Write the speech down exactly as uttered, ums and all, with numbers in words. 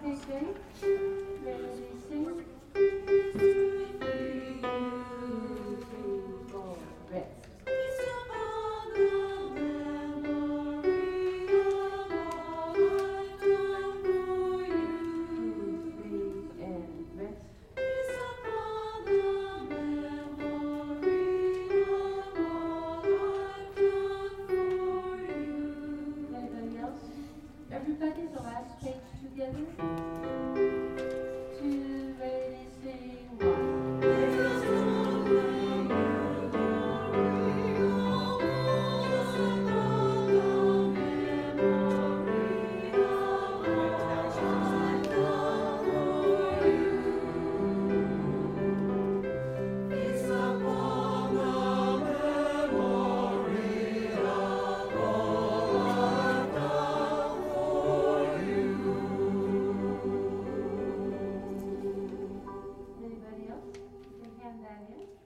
Okay, ready, sing. Rest. Everybody, the last page together. Two, ready, sing, one. Anybody else? You can hand that in.